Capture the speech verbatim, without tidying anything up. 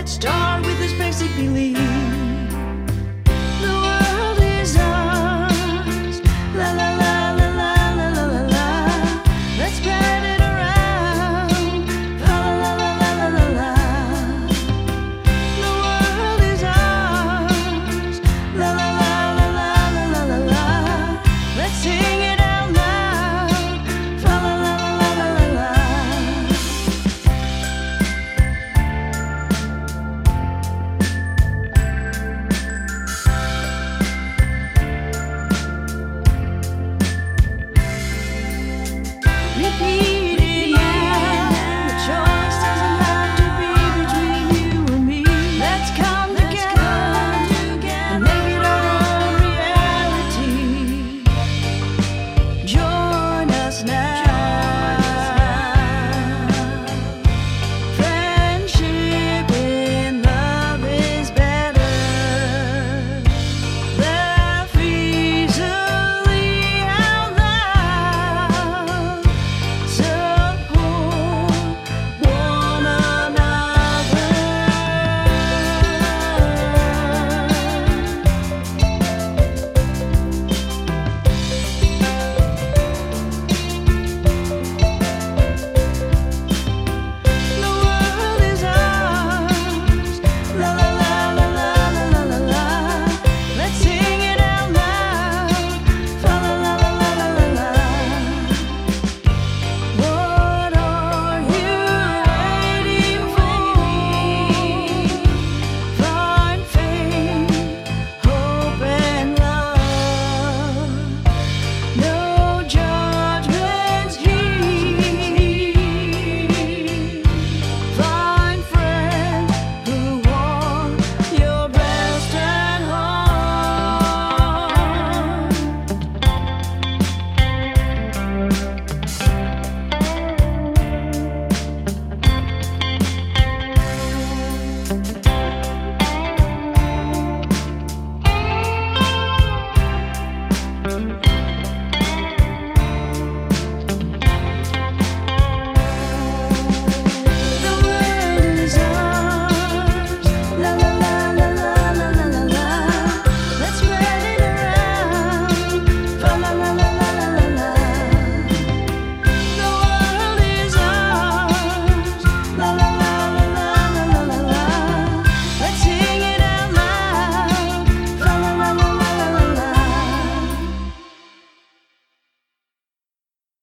Let's start with this basic belief. The world is ours. La la la la la la la la la. Let's spread it around. La la la la la la la. The world is ours. La la la la la la la la la. Let's sing it out loud. La la la la la la la. Repeat it now. The choice doesn't have to be between you and me. Let's come together and make it our own reality. Join us now. Friendship in love is better. Laugh easily out loud. Support one another. The world is ours. La la la la la la la la. Let's sing it out loud. La la la la la la la. What are you waiting for? Find faith, hope, and love. No judgments here. Find friends who want your best at heart.